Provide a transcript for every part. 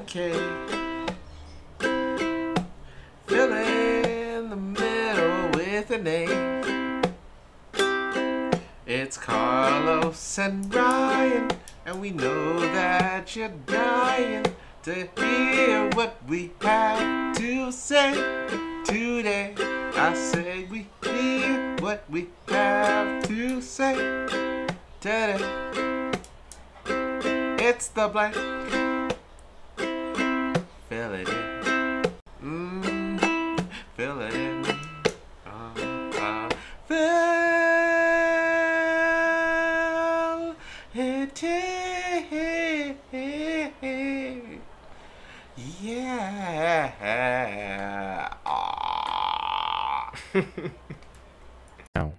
K. Fill in the middle with an A. It's Carlos and Ryan, and we know that you're dying to hear what we have to say today. I say we hear what we have to say today. It's the blank. Fill it in. Fill it in. Fill it in. Yeah. Ow.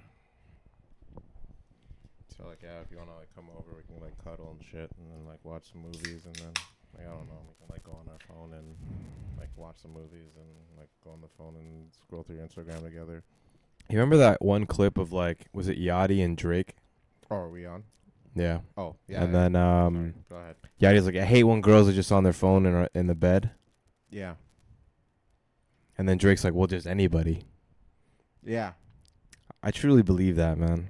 So like, yeah, if you wanna like come over, we can like cuddle and shit, and then like watch some movies, and then like I don't know, we can like go on our phone and like watch some movies, and like go on the phone and scroll through Instagram together. You remember that one clip of like, was it Yachty and Drake? Oh, are we on? Yeah. Oh, yeah. And yeah. then Sorry, go ahead. Yachty's like, I hate when girls are just on their phone and are in the bed. Yeah. And then Drake's like, well, just anybody. Yeah. I truly believe that, man.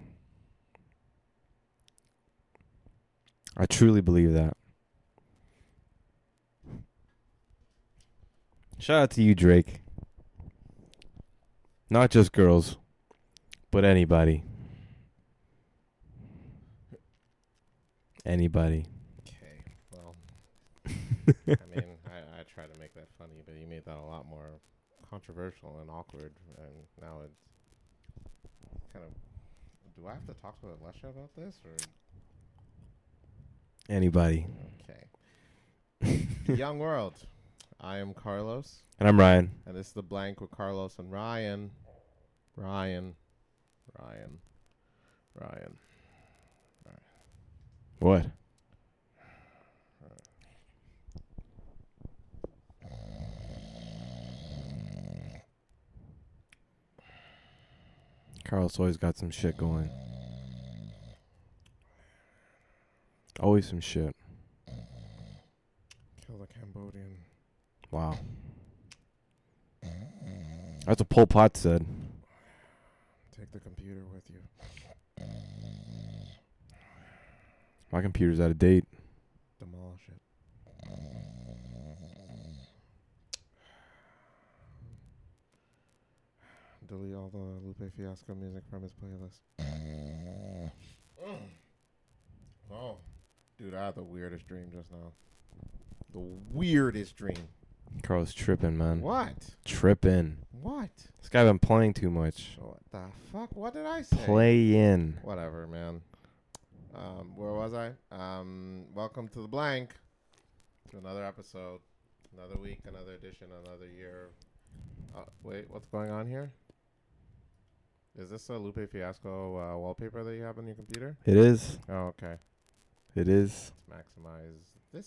I truly believe that. Shout out to you, Drake. Not just girls, but anybody. Anybody. Okay. Well, I mean, I try to make that funny, but you made that a lot more controversial and awkward, and now it's kind of. Do I have to talk to Alessia about this, or? Anybody. Okay. Young World. I am Carlos. And I'm Ryan. And this is The Blank with Carlos and Ryan. Ryan. What? Carlos always got some shit going. Always some shit. Kill the Cambodian. Wow. That's what Pol Pot said. Take the computer with you. My computer's out of date. Demolish it. Delete all the Lupe Fiasco music from his playlist. Oh. Dude, I had the weirdest dream just now. The weirdest dream. Carlos tripping, man. What? Tripping. What? This guy been playing too much. What the fuck? What did I say? Playing. Whatever, man. Where was I? Welcome to The Blank. To another episode. Another week, another edition, another year. Wait, what's going on here? Is this a Lupe Fiasco wallpaper that you have on your computer? It is. Oh, okay. It is. Let's maximize this.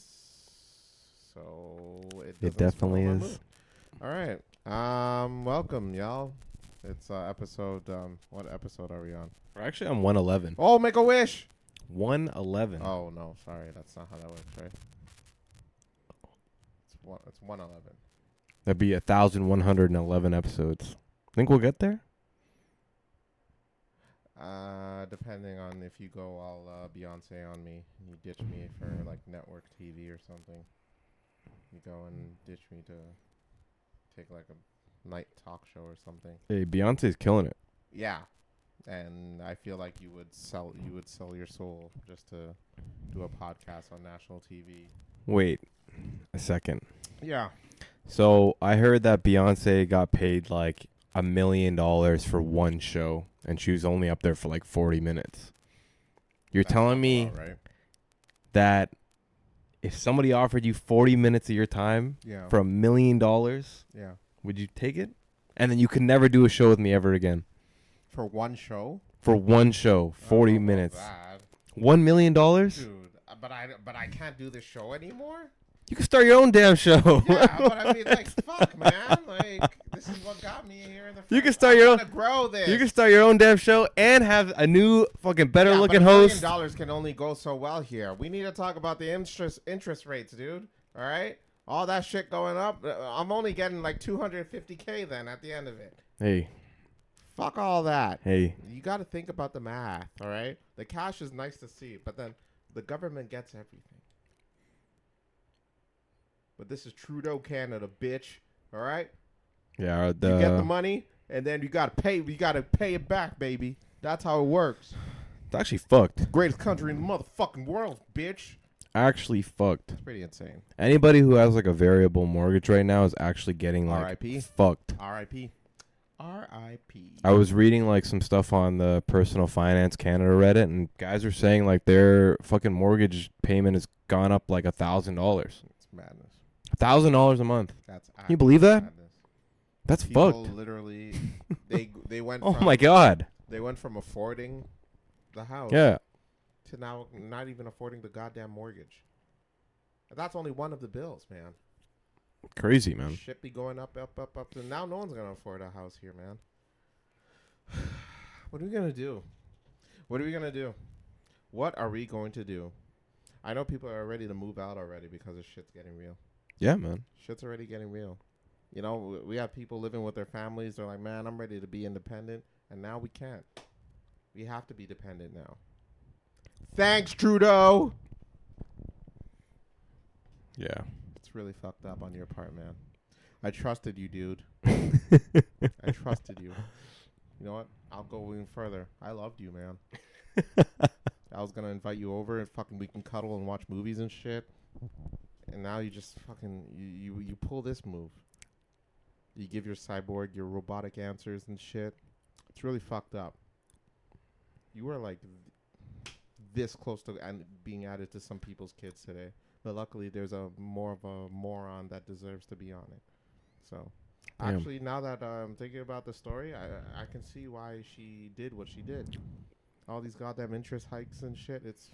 So It definitely is. All right. Welcome, y'all. It's episode. What episode are we on? We're actually on 111. Oh, make a wish. 111. Oh no, sorry, that's not how that works, right? It's 111. That'd be 1,111 episodes. Think we'll get there? Depending on if you go all Beyonce on me, and you ditch me for like network TV or something. You go and ditch me to take like a night talk show or something. Hey, Beyonce's killing it. Yeah, and I feel like you would sell your soul just to do a podcast on national TV. Wait a second. Yeah. So I heard that Beyonce got paid like $1 million for one show, and she was only up there for like 40 minutes. You're telling me right? that if somebody offered you 40 minutes of your time for $1 million, yeah, would you take it? And then you could never do a show with me ever again. For one show? For one show, 40 minutes. That. $1 million? Dude, but I can't do this show anymore? You can start your own damn show. Yeah, but I mean, like, fuck, man. Like, this is what got me here in the first. You can start your own. Grow this. You can start your own damn show and have a new fucking better looking but host. $1 million can only go so well here. We need to talk about the interest rates, dude. All right, All that shit going up, I'm only getting like 250K then at the end of it. Hey, Fuck all that. hey. You got to think about the math, all right? The cash is nice to see, but then the government gets everything. But this is Trudeau Canada, bitch. All right? Yeah, You get the money, and then you got to pay. You got to pay it back, baby. That's how it works. it's actually fucked. Greatest country in the motherfucking world, bitch. Actually fucked. It's pretty insane. Anybody who has like a variable mortgage right now is actually getting like R.I.P. fucked. R.I.P. R.I.P. I was reading like some stuff on the Personal Finance Canada Reddit, and guys are saying like their fucking mortgage payment has gone up like $1,000. It's madness. $1,000 a month. That's Can you believe that? madness. That's People fucked. literally, they went. Oh from, my god. They went from affording the house Yeah. to now not even affording the goddamn mortgage. And that's only one of the bills, man. Crazy, man. Shit be going up. And now no one's gonna afford a house here, man. What are we gonna do? What are we gonna do? What are we going to do? I know people are ready to move out already because this shit's getting real. Yeah, man. Shit's already getting real. You know, we have people living with their families. They're like, man, I'm ready to be independent. And now we can't. We have to be dependent now. Thanks, Trudeau. Yeah. It's really fucked up on your part, man. I trusted you, dude. I trusted you. You know what? I'll go even further. I loved you, man. I was going to invite you over and fucking we can cuddle and watch movies and shit. And now you just fucking, you pull this move. You give your cyborg your robotic answers and shit. It's really fucked up. You were like this close to being added to some people's kids today. But luckily there's a more of a moron that deserves to be on it. So Damn. actually now that I'm thinking about the story, I can see why she did what she did. All these goddamn interest hikes and shit, it's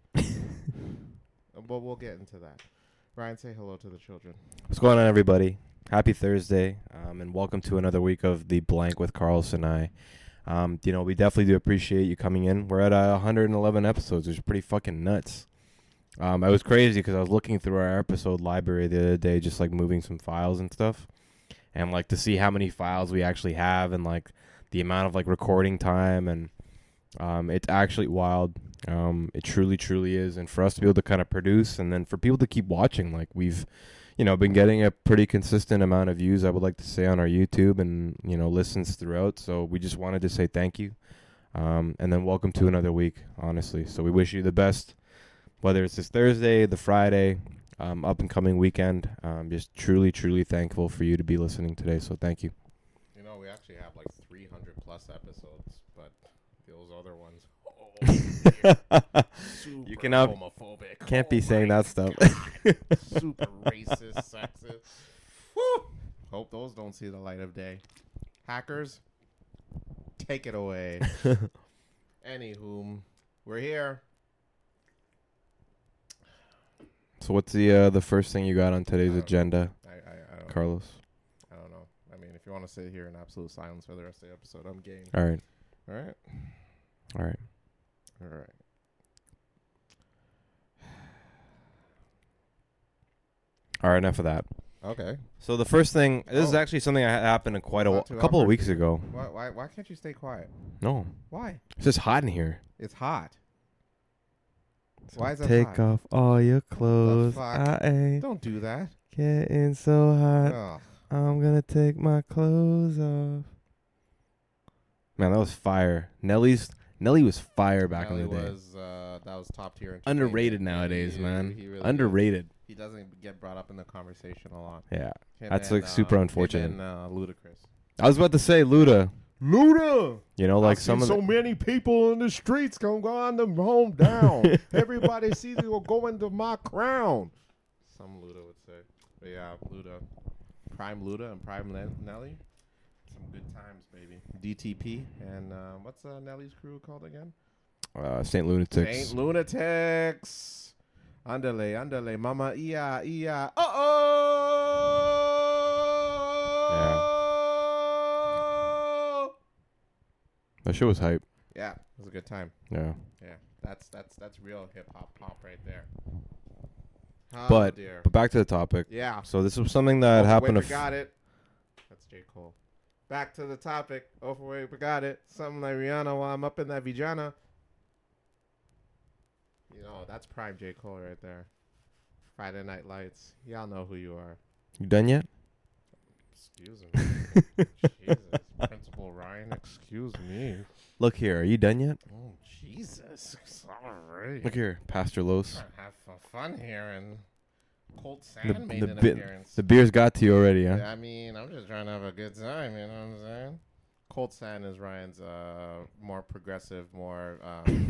but we'll get into that. Ryan, say hello to the children. What's going on, everybody? Happy Thursday, and welcome to another week of The Blank with Carlos and I. You know, we definitely do appreciate you coming in. We're at 111 episodes, which is pretty fucking nuts. I was crazy because I was looking through our episode library the other day, just like moving some files and stuff, and like to see how many files we actually have and like the amount of like recording time, and it's actually wild. It truly is, and for us to be able to kind of produce, and then for people to keep watching, like we've, you know, been getting a pretty consistent amount of views, I would like to say, on our YouTube and, you know, listens throughout. So we just wanted to say thank you. And then welcome to another week, honestly. So we wish you the best, whether it's this Thursday, the Friday, up and coming weekend. Just truly thankful for you to be listening today. So thank you. You know, we actually have like 300 plus episodes, but those other ones. You cannot, homophobic. can't be saying that stuff. Super racist, sexist. Woo! Hope those don't see the light of day. Hackers, take it away. Anywho, we're here. So what's the first thing you got on today's agenda, I don't, Carlos? I don't know. I mean, if you want to sit here in absolute silence for the rest of the episode, I'm game. All right. All right. All right. All right. All right, enough of that. Okay. So the first thing, this is Oh. actually something that happened a Not too couple of awkward weeks for you. ago. Why can't you stay quiet? No, Why? it's just hot in here. It's hot. So Why is it take hot? off all your clothes. fuck? I ain't Don't do that. getting so hot. Ugh. I'm gonna take my clothes off. Man, that was fire. Nelly was fire back Nelly in the day. that was top tier. Underrated entertainment. nowadays, He man. really Underrated. is. He doesn't get brought up in the conversation a lot. Yeah, Him that's and, like super unfortunate. And Ludacris. I was about to say Luda. Luda. You know, like I've some seen of so many people in the streets come on the home down. Everybody sees me go into my crown. Some Luda would say. But yeah, Luda. Prime Luda and Prime Nelly. Some good times, baby. DTP. And what's Nelly's crew called again? Saint Lunatics. Saint Lunatics. Andale, mama, ia. Oh! That shit was hype. Yeah, it was a good time. Yeah. Yeah, that's real hip hop pop right there. Oh, But dear. back to the topic. Yeah. So this was something that happened. Overweight, got it. That's J. Cole. Back to the topic. Overweight, but got it. Something like Rihanna while I'm up in that vagina. You know, that's prime J. Cole right there. Friday Night Lights. Y'all know who you are. You done yet? Excuse me. Jesus. Principal Ryan, excuse me. Look here. Are you done yet? Oh, Jesus. Sorry. Look here, Pastor Los. Trying to have some fun here, and Colt The- Sand made the an bit- appearance. The beer's got to you already, huh? Yeah, I mean, I'm just trying to have a good time, you know what I'm saying? Colt Sand is Ryan's more progressive, more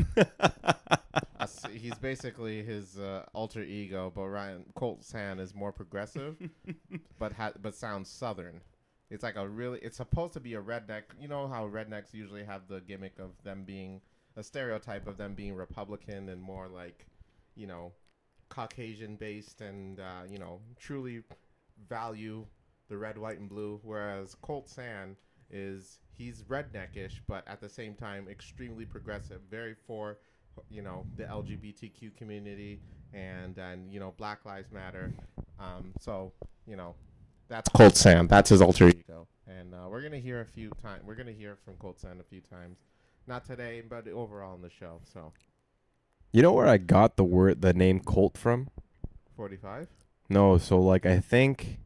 he's basically his alter ego, but Colt Sand is more progressive, but sounds southern. It's like it's supposed to be a redneck. You know how rednecks usually have the gimmick of them being a stereotype of them being Republican and more like, you know, Caucasian based and you know, truly value the red, white, and blue. Whereas Colt Sand he's redneckish, but at the same time extremely progressive, very for, you know, the LGBTQ community and you know, Black Lives Matter. So, you know, that's Colt Sand. That's his alter ego, and we're gonna hear We're gonna hear from Colt Sand a few times, not today, but overall in the show. So, You know where I got the name Colt from? 45. No, so like I think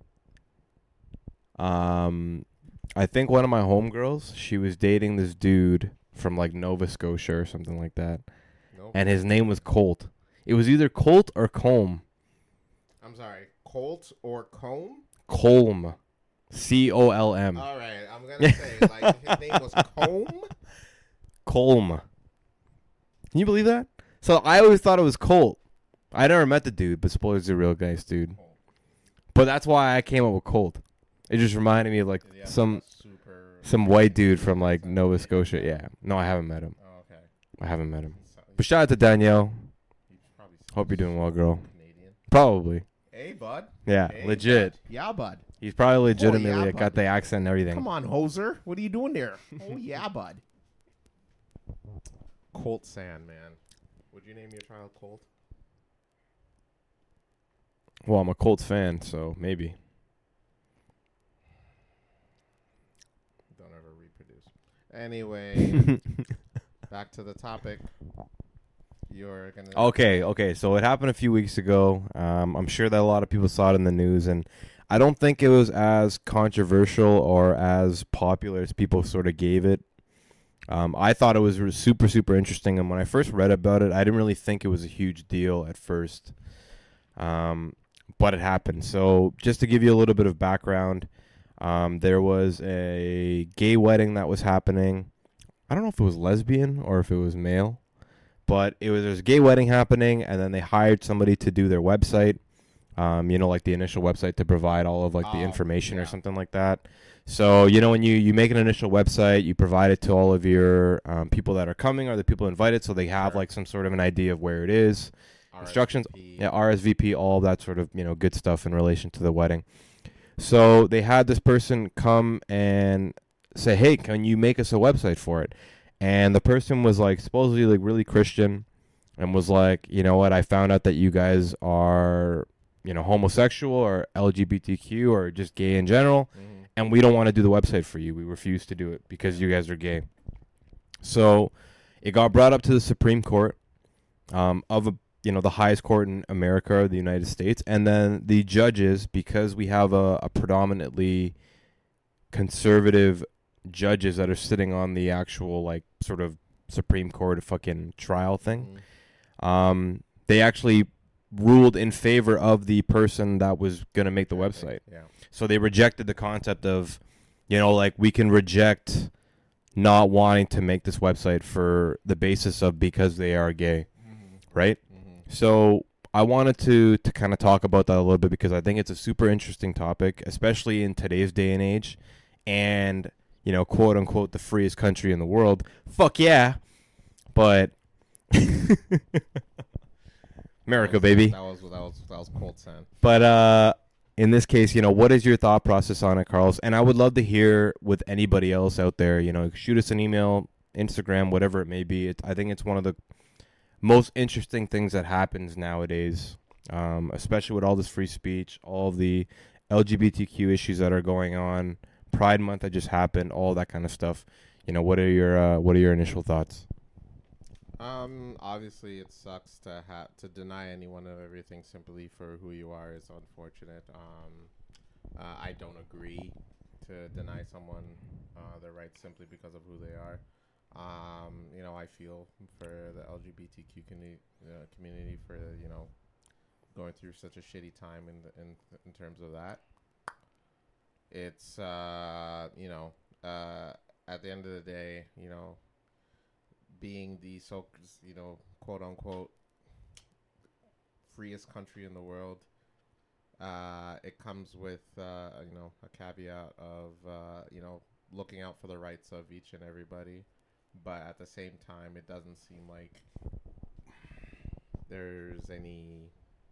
one of my homegirls, she was dating this dude from like Nova Scotia or something like that. Nope. And his name was Colt. It was either Colt or Colm. I'm sorry, Colt or Comb? Colm. Colm. All right, I'm gonna say like his name was Comb. Colm. Can you believe that? So I always thought it was Colt. I never met the dude, but supposedly he's a real nice dude. But that's why I came up with Colt. It just reminded me of like Yeah, some super white dude from like Nova Scotia. Yeah. No, I haven't met him. Oh, okay. I haven't met him. So, But shout out to Danielle. he's probably Hope you're doing well, girl. Canadian. Probably. Hey, bud. Yeah, Hey, legit. bud. Yeah, bud. He's probably legitimately yeah, got bud. the accent and everything. Come on, hoser. What are you doing there? Oh, yeah, bud. Colt Sand, man. Would you name your child Colt? Well, I'm a Colts fan, so maybe. Don't ever reproduce. Anyway, back to the topic. You're going to... Okay. So it happened a few weeks ago. I'm sure that a lot of people saw it in the news, and I don't think it was as controversial or as popular as people sort of gave it. I thought it was super, super interesting, and when I first read about it, I didn't really think it was a huge deal at first. But it happened. So just to give you a little bit of background, there was a gay wedding that was happening. I don't know if it was lesbian or if it was male, but there's a gay wedding happening, and then they hired somebody to do their website. You know, like the initial website to provide all of like the information or something like that. So, you know, when you make an initial website, you provide it to all of your people that are coming or the people invited, so they have like some sort of an idea of where it is. Instructions, yeah, RSVP, all that sort of, you know, good stuff in relation to the wedding. So they had this person come and say, hey, can you make us a website for it? And the person was like supposedly like really Christian and was like, you know what, I found out that you guys are, you know, homosexual or LGBTQ or just gay in general, and we don't want to do the website for you. We refuse to do it because you guys are gay. So it got brought up to the Supreme Court the highest court in America, the United States, and then the judges, because we have a predominantly conservative judges that are sitting on the actual like sort of Supreme Court fucking trial thing, they actually ruled in favor of the person that was going to make the website. Yeah. So they rejected the concept of, you know, like we can reject not wanting to make this website for the basis of because they are gay, right? So I wanted to kind of talk about that a little bit because I think it's a super interesting topic, especially in today's day and age, and, you know, quote unquote, the freest country in the world. Fuck yeah. But America, baby. That was Colt Sand. But in this case, you know, what is your thought process on it, Carlos? And I would love to hear with anybody else out there. You know, shoot us an email, Instagram, whatever it may be. I think it's one of the most interesting things that happens nowadays especially with all this free speech, all of the LGBTQ issues that are going on, Pride Month that just happened, all that kind of stuff. What are your initial thoughts? Obviously, it sucks to deny anyone of everything simply for who you are is unfortunate. I don't agree to deny someone their rights simply because of who they are. I feel for the LGBTQ community for going through such a shitty time in terms of that. It's at the end of the day, being the quote unquote freest country in the world, it comes with a caveat of looking out for the rights of each and everybody, but at the same time, it doesn't seem like there's any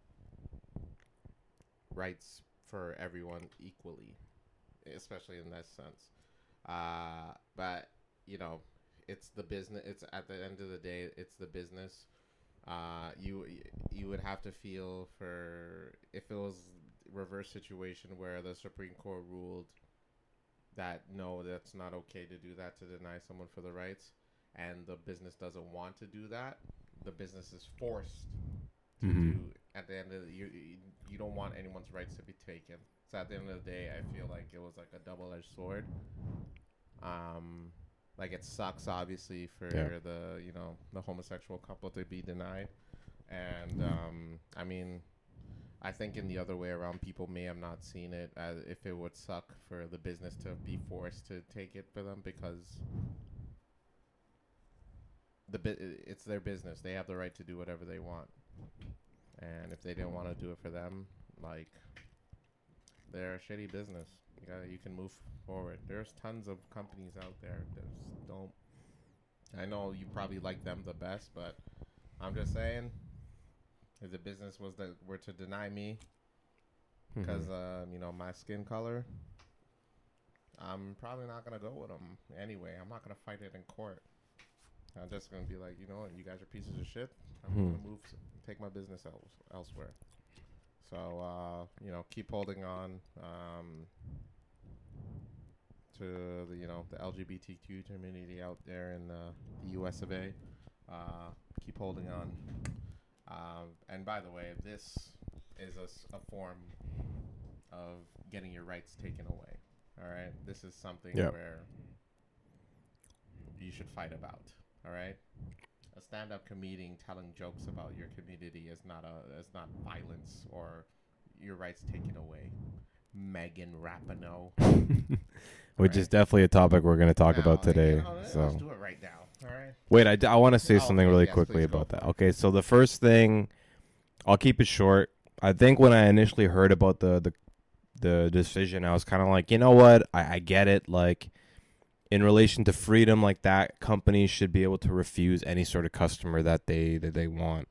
rights for everyone equally, especially in that sense. But it's the business. It's at the end of the day, it's the business. You would have to feel for if it was reverse situation where the Supreme Court ruled that no, that's not okay to do that, to deny someone for the rights, and the business doesn't want to do that. The business is forced to do. At the end of you don't want anyone's rights to be taken. So at the end of the day, I feel like it was like a double-edged sword. Like it sucks obviously for the homosexual couple to be denied, and I mean, I think in the other way around, people may have not seen it as if it would suck for the business to be forced to take it for them, because it's their business. They have the right to do whatever they want, and if they didn't want to do it for them, like, they're a shitty business. You can move forward. There's tons of companies out there that just don't. I know you probably like them the best, but I'm just saying, if the business were to deny me because my skin color, I'm probably not gonna go with them anyway. I'm not gonna fight it in court. I'm just gonna be like, you guys are pieces of shit. I'm gonna take my business elsewhere. So keep holding on to the LGBTQ community out there in the U.S. of A. Keep holding on. And by the way, this is a form of getting your rights taken away. All right, this is something where you should fight about. All right, a stand-up comedian telling jokes about your community is not violence or your rights taken away. Megan Rapinoe. Which is definitely a topic we're going to talk about today. Let's do it right now. All right. Wait, I want to say something really quickly about that. Okay, so the first thing, I'll keep it short. I think when I initially heard about the decision, I was kind of like, you know what? I get it. Like, in relation to freedom like that, companies should be able to refuse any sort of customer that they want.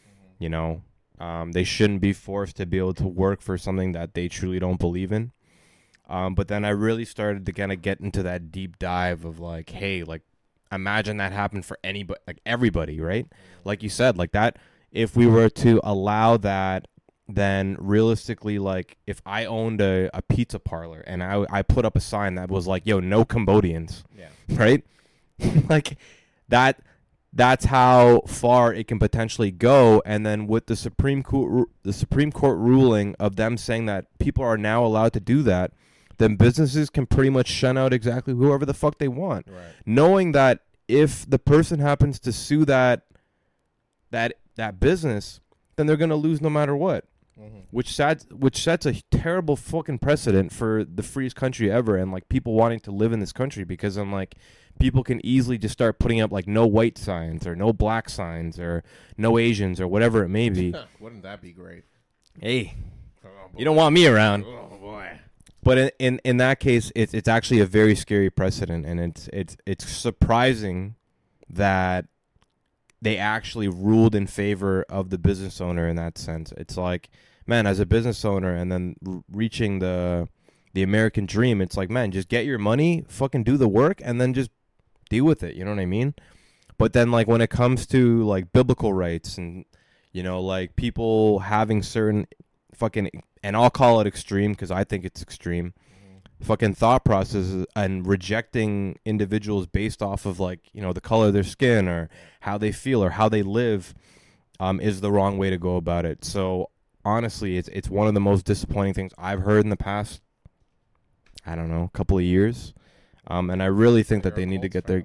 They shouldn't be forced to be able to work for something that they truly don't believe in. But then I really started to kind of get into that deep dive of like, hey, like, imagine that happened for anybody, like everybody, right? Like you said, like that, if we were to allow that, then realistically, like if I owned a pizza parlor and I put up a sign that was like, yo, no Cambodians, right? Like that's how far it can potentially go. And then with the Supreme Court ruling of them saying that people are now allowed to do that, then businesses can pretty much shun out exactly whoever the fuck they want, right? Knowing that if the person happens to sue that business, then they're gonna lose no matter what. Which sets a terrible fucking precedent for the freest country ever, and like people wanting to live in this country, because I'm like, people can easily just start putting up like no white signs or no black signs or no Asians or whatever it may be. Wouldn't that be great? Hey, you don't want me around. Oh boy. But in that case, it's actually a very scary precedent, and it's surprising that they actually ruled in favor of the business owner in that sense. It's like, man, as a business owner and then reaching the American dream, it's like, man, just get your money, fucking do the work, and then just deal with it. You know what I mean? But then, like, when it comes to like biblical rights and You know, like people having certain fucking, and I'll call it extreme because I think it's extreme, fucking thought processes and rejecting individuals based off of like, you know, the color of their skin or how they feel or how they live is the wrong way to go about it. So honestly, it's one of the most disappointing things I've heard in the past, I don't know, couple of years. And I really think that they need to get their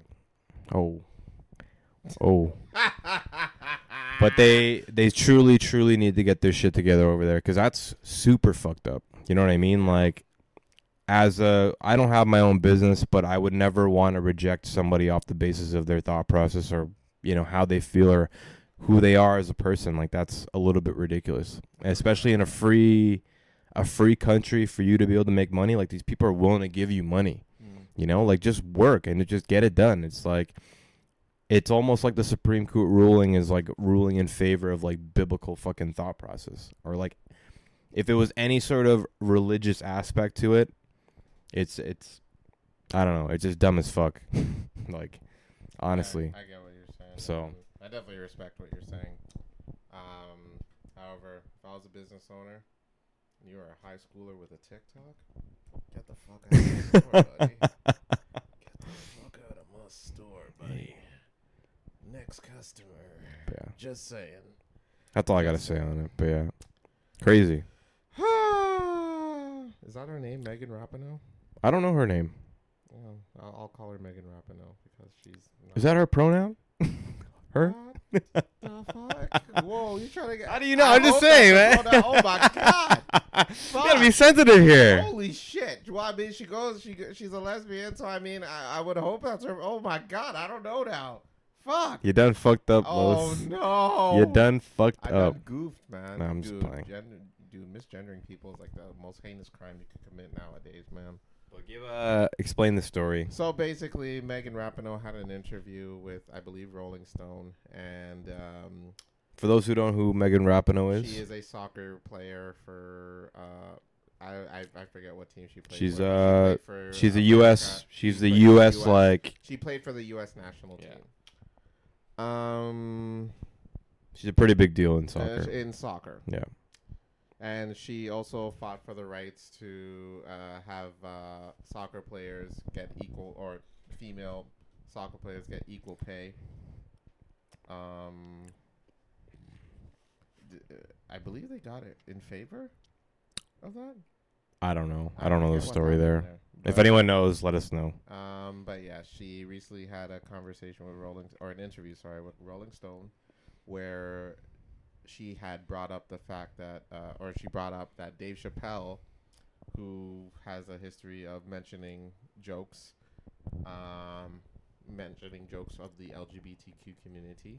but they truly need to get their shit together over there because that's super fucked up. You know what I mean? Like, I don't have my own business, but I would never want to reject somebody off the basis of their thought process or, you know, how they feel or who they are as a person. Like, that's a little bit ridiculous, especially in a free country. For you to be able to make money, like, these people are willing to give you money, you know, like, just work and just get it done. It's like, it's almost like the Supreme Court ruling is like ruling in favor of like biblical fucking thought process, or like if it was any sort of religious aspect to it, it's I don't know, it's just dumb as fuck. Like, honestly. I get what you're saying. So I definitely respect what you're saying. However, if I was a business owner and you were a high schooler with a TikTok, get the fuck out of my store, buddy. Get the fuck out of my store, buddy. Next customer. Yeah. Just saying. That's all I gotta say on it. But yeah, crazy. Is that her name, Megan Rapinoe? I don't know her name. Well, I'll call her Megan Rapinoe because she's. Is that her pronoun? Her? What the fuck? Whoa, you trying to get? How do you know? I'm just saying, man. Oh my god! You gotta be sensitive here. Holy shit! Well, I mean, she's a lesbian, so I mean, I would hope that's her. Oh my god, I don't know now. Fuck. You done fucked up, Oh Los. no. You done fucked I up. done goofed, man. Nah, I'm just playing. Dude, misgendering people is like the most heinous crime you could commit nowadays, man. Well, explain the story. So basically, Megan Rapinoe had an interview with, I believe, Rolling Stone, and For those who don't know who Megan Rapinoe is, she is a soccer player for I forget what team she played she's for. she's a America. U.S. She's the U.S. like She played for the U.S. national Yeah. team. She's a pretty big deal in soccer. In soccer. Yeah. And she also fought for the rights to have soccer players get equal, or female soccer players get equal pay. I believe they got it in favor of that. I don't know. I don't know the forget what story happened there. But, If anyone knows, let us know. But yeah, she recently had a conversation with an interview, with Rolling Stone, where she had brought up the fact that, she brought up that Dave Chappelle, who has a history of mentioning jokes of the LGBTQ community,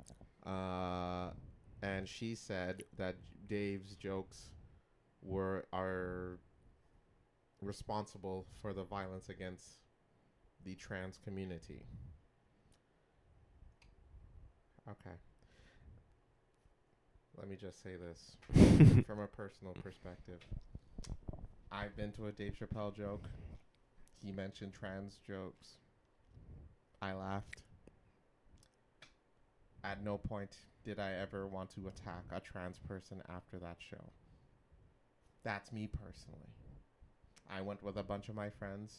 and she said that Dave's jokes are responsible for the violence against the trans community. Okay. Let me just say this from a personal perspective. I've been to a Dave Chappelle joke. He mentioned trans jokes. I laughed. At no point did I ever want to attack a trans person after that show. That's me personally. I went with a bunch of my friends.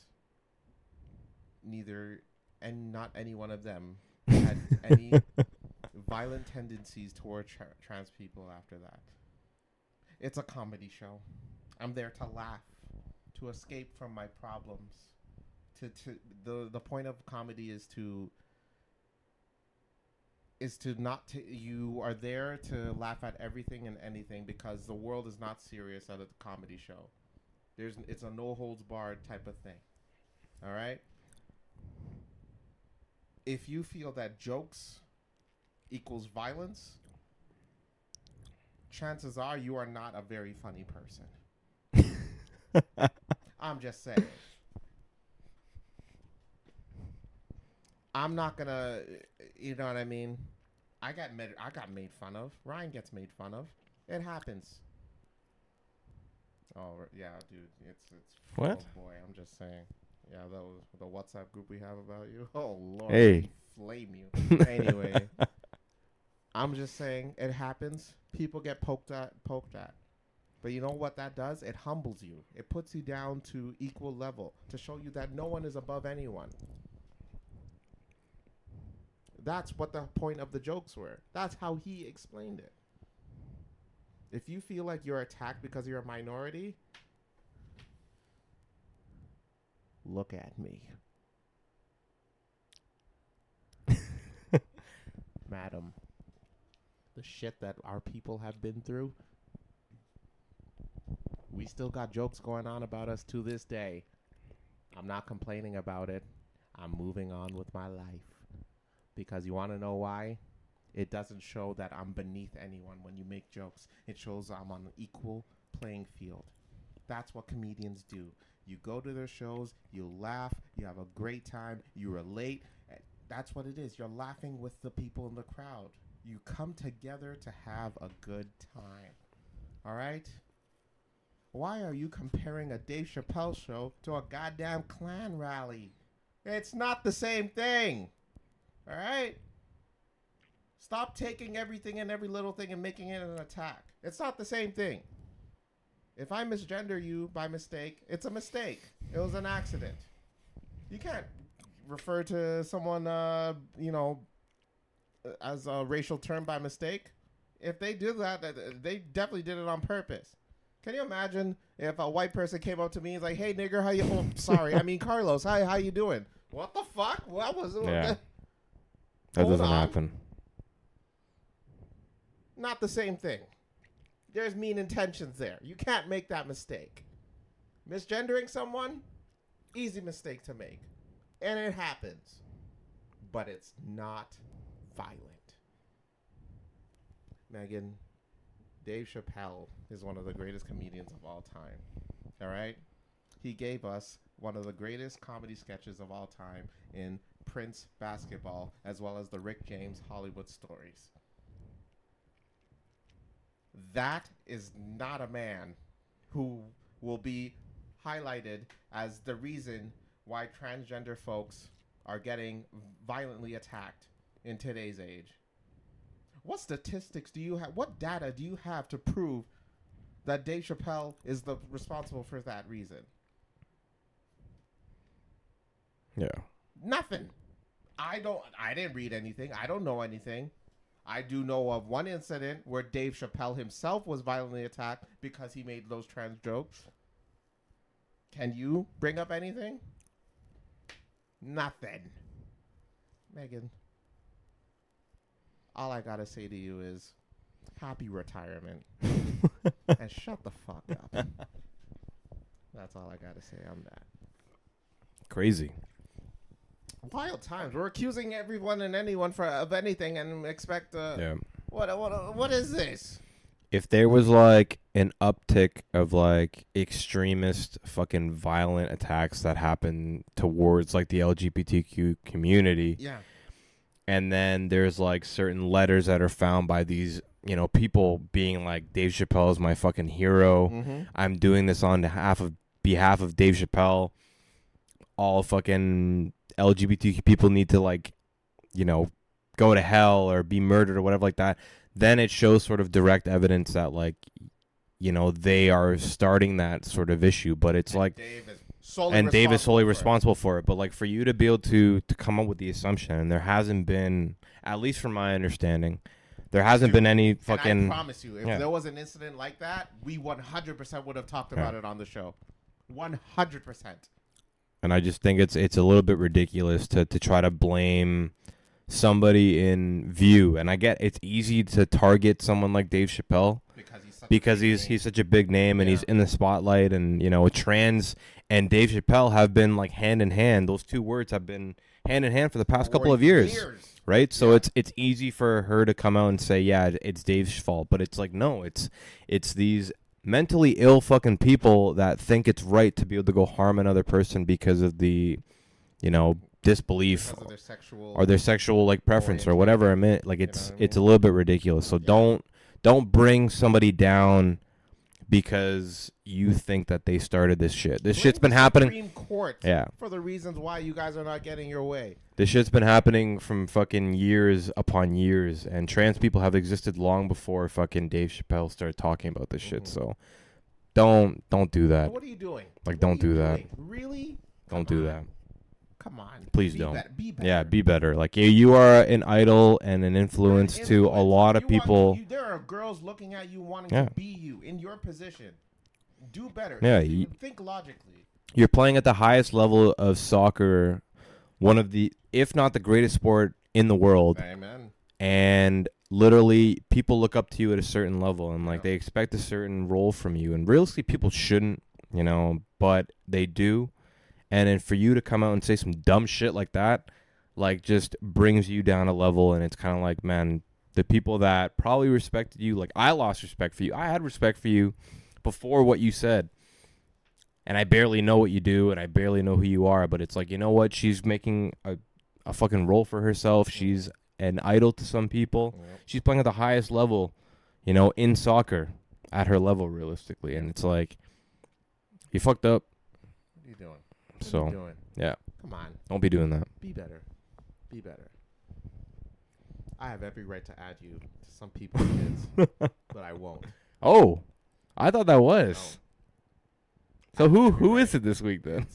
Not any one of them had any violent tendencies toward trans people after that. It's a comedy show. I'm there to laugh, to escape from my problems. The point of comedy is to you are there to laugh at everything and anything, because the world is not serious at a comedy show. It's a no holds barred type of thing. All right? If you feel that jokes equals violence, chances are you are not a very funny person. I'm just saying. I'm not gonna, you know what I mean? I got made fun of. Ryan gets made fun of. It happens. Oh yeah, dude, it's What? Oh boy, I'm just saying. Yeah, that was the WhatsApp group we have about you. Oh Lord, Hey. flame you. Anyway, I'm just saying it happens. People get poked at. But you know what that does? It humbles you. It puts you down to equal level to show you that no one is above anyone. That's what the point of the jokes were. That's how he explained it. If you feel like you're attacked because you're a minority, look at me. Madam, the shit that our people have been through, we still got jokes going on about us to this day. I'm not complaining about it. I'm moving on with my life. Because you want to know why? It doesn't show that I'm beneath anyone when you make jokes. It shows I'm on an equal playing field. That's what comedians do. You go to their shows, you laugh, you have a great time, you relate. That's what it is. You're laughing with the people in the crowd. You come together to have a good time. All right? Why are you comparing a Dave Chappelle show to a goddamn Klan rally? It's not the same thing. All right? Stop taking everything and every little thing and making it an attack. It's not the same thing. If I misgender you by mistake, it's a mistake. It was an accident. You can't refer to someone, as a racial term by mistake. If they did that, they definitely did it on purpose. Can you imagine if a white person came up to me and was like, "Hey, nigger, how you?" Oh, sorry, I mean Carlos. Hi, how you doing? What the fuck? What was it? Yeah. That doesn't happen. Not the same thing. There's mean intentions there. You can't make that mistake. Misgendering someone, easy mistake to make. And it happens. But it's not violent. Megan, Dave Chappelle is one of the greatest comedians of all time. All right? He gave us one of the greatest comedy sketches of all time in Prince Basketball, as well as the Rick James Hollywood Stories. That is not a man who will be highlighted as the reason why transgender folks are getting violently attacked in today's age. What statistics do you have? What data do you have to prove that Dave Chappelle is the responsible for that reason? Yeah. Nothing. I didn't read anything. I don't know anything. I do know of one incident where Dave Chappelle himself was violently attacked because he made those trans jokes. Can you bring up anything? Nothing. Megan, all I gotta say to you is happy retirement. And shut the fuck up. That's all I gotta say on that. Crazy. Wild times. We're accusing everyone and anyone of anything and expect Yeah. What is this? If there was like an uptick of like extremist fucking violent attacks that happen towards like the LGBTQ community, Yeah. and then there's like certain letters that are found by these, people being like, Dave Chappelle is my fucking hero. Mm-hmm. I'm doing this on behalf of Dave Chappelle. All fucking LGBTQ people need to like, go to hell or be murdered or whatever like that. Then it shows sort of direct evidence that like, they are starting that sort of issue. But it's like, Dave is solely responsible for it. But like for you to be able to come up with the assumption, and there hasn't been, at least from my understanding, there hasn't been any fucking. And I promise you, if there was an incident like that, we 100% would have talked about it on the show. 100%. And I just think it's a little bit ridiculous to try to blame somebody in view. And I get it's easy to target someone like Dave Chappelle because he's such a big name and he's in the spotlight, and trans and Dave Chappelle have been like hand in hand. Those two words have been hand in hand for the past couple of years. Right? So it's easy for her to come out and say, yeah, it's Dave's fault, but it's like, no, it's these mentally ill fucking people that think it's right to be able to go harm another person because of the, disbelief or their sexual like preference or whatever. I mean, like it's a little bit ridiculous. So don't bring somebody down because you think that they started this shit. This Blame shit's been the happening. Supreme Court Yeah. for the reasons why you guys are not getting your way. This shit's been happening from fucking years upon years, and trans people have existed long before fucking Dave Chappelle started talking about this shit. So don't do that. What are you doing? Like, What don't are you do that. doing? Really? Don't Come do on. that. Come on. Please Be don't. Be better. Yeah, be better. Like you are an idol and an influence You're an to a influence. lot of You want- people. there are girls looking at you wanting Yeah. to be you in your position. Do better. Yeah, Think logically. You're playing at the highest level of soccer, one of the, if not the greatest sport in the world, Amen. and literally people look up to you at a certain level, and like Yeah. they expect a certain role from you, and realistically people shouldn't, but they do. And then for you to come out and say some dumb shit like that, like, just brings you down a level, and it's kind of like, man, the people that probably respected you, like, I lost respect for you. I had respect for you before what you said, and I barely know what you do, and I barely know who you are, but it's like, you know what? She's making a fucking role for herself. She's an idol to some people. Yep. She's playing at the highest level, in soccer, at her level, realistically, and it's like, you fucked up. What are you doing? What are So, you doing? yeah. Come on. Don't be doing that. Be better. Be better. I have every right to add you to some people's kids, but I won't. Oh, I thought that was. No. So who is it this week then?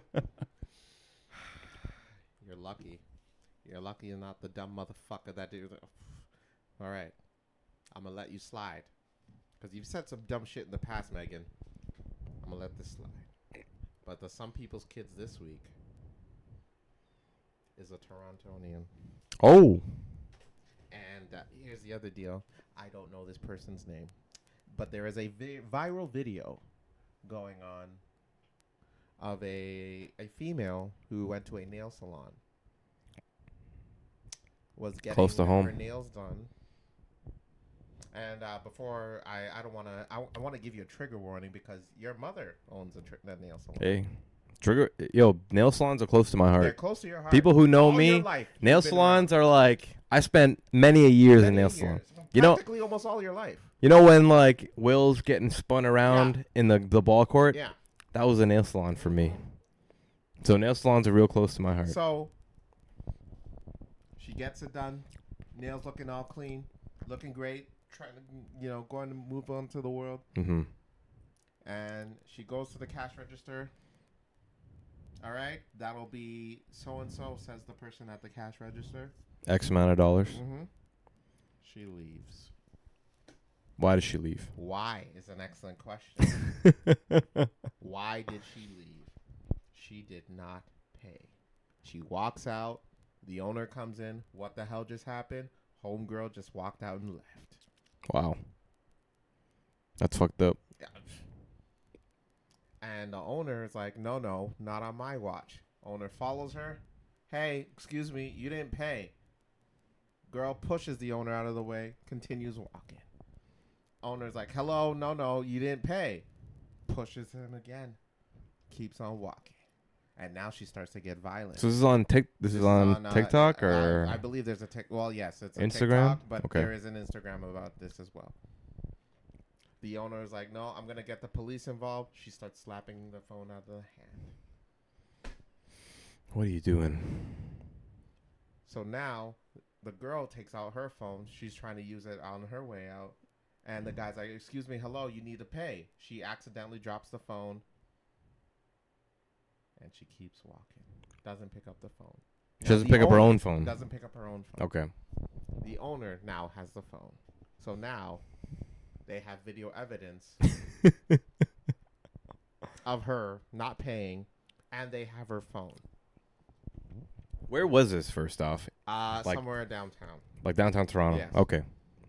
You're lucky. You're lucky you're not the dumb motherfucker that did. All right. I'm going to let you slide. Because you've said some dumb shit in the past, Megan. I'm going to let this slide. But the some people's kids this week is a Torontonian. Oh, And here's the other deal. I don't know this person's name. But there is a viral video going on of a female who went to a nail salon. Was getting Close to home. her nails done. And before I don't want to, I want to give you a trigger warning because your mother owns that nail salon. hey, nail salons are close to my They're heart. close to your heart. People who know All your me, life, nail you've been salons around. are like, I spent many a years in Many nail years. salon. You know, Practically almost all your life. when like Will's getting spun around in the ball court? Yeah. That was a nail salon for me. So nail salons are real close to my heart. So she gets it done. Nails looking all clean, looking great. Trying to, going to move on to the world. Mm-hmm. And she goes to the cash register. All right, that'll be so and so, says the person at the cash register. X amount of dollars. Mm-hmm. She leaves. Why did she leave? Why is an excellent question. Why did she leave? She did not pay. She walks out. The owner comes in. What the hell just happened? Homegirl just walked out and left. Wow. That's fucked up. Yeah. And the owner is like, no, not on my watch. Owner follows her. Hey, excuse me, you didn't pay. Girl pushes the owner out of the way, continues walking. Owner's like, hello, no, you didn't pay. Pushes him again. Keeps on walking. And now she starts to get violent. So this is on TikTok or I believe there's a well, yes, it's a Instagram? TikTok, but Okay. there is an Instagram about this as well. The owner is like, no, I'm gonna get the police involved. She starts slapping the phone out of the hand. What are you doing? So now the girl takes out her phone. She's trying to use it on her way out. And the guy's like, excuse me, hello, you need to pay. She accidentally drops the phone. And she keeps walking. Doesn't pick up the phone. She doesn't pick up her own phone. Doesn't pick up her own phone. Okay. The owner now has the phone. So now they have video evidence of her not paying, and they have her phone. Where was this first off? Like- Somewhere downtown. Like downtown Toronto? Yes. Okay.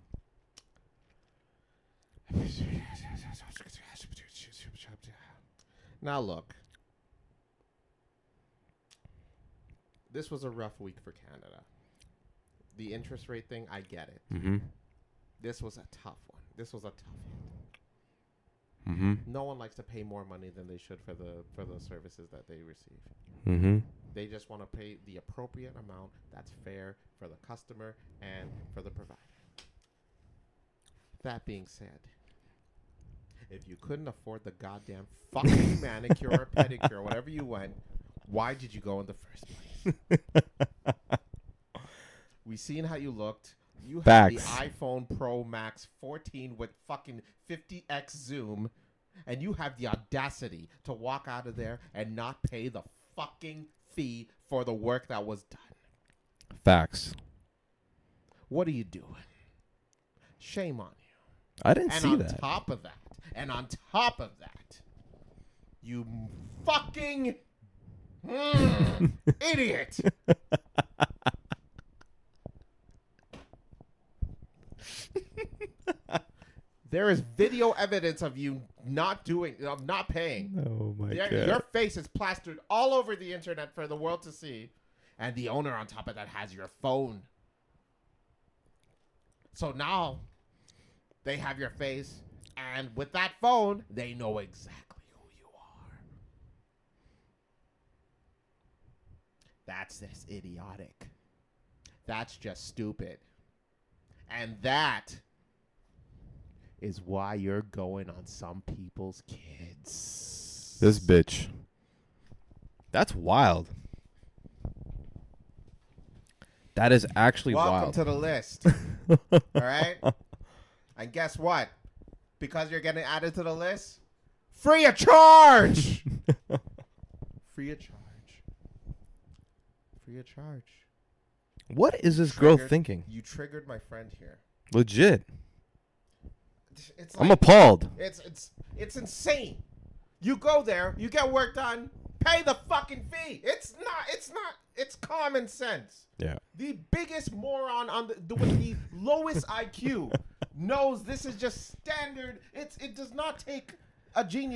Now look. This was a rough week for Canada. The interest rate thing, I get it. Mm-hmm. This was a tough one. This was a tough one. Mm-hmm. No one likes to pay more money than they should for the services that they receive. Mm-hmm. They just want to pay the appropriate amount that's fair for the customer and for the provider. That being said, If you couldn't afford the goddamn fucking manicure or pedicure, whatever you went, why did you go in the first place? We seen how you looked. You had the Facts. iPhone Pro Max 14 with fucking 50x zoom, and you have the audacity to walk out of there and not pay the fucking fee for the work that was done. Facts. What are you doing? Shame on you. I didn't And see on that. top of that, you fucking idiot. There is video evidence of you not paying. Oh my Your face is plastered all over the internet for the world to see. And the owner on top of that has your phone. So now they have your face. And with that phone, they know exactly who you are. That's just idiotic. That's just stupid. And that is why you're going on some people's kids. This bitch. That's wild. That is actually Welcome wild. to the list. All right? And guess what? Because you're getting added to the list, free of charge. Free of charge. Free of charge. What is this girl Triggered. thinking? You triggered my friend here. Legit. It's I'm appalled. It's insane. You go there, you get work done, pay the fucking fee. It's common sense. Yeah. The biggest moron on with the lowest IQ knows this is just standard. It does not take a genius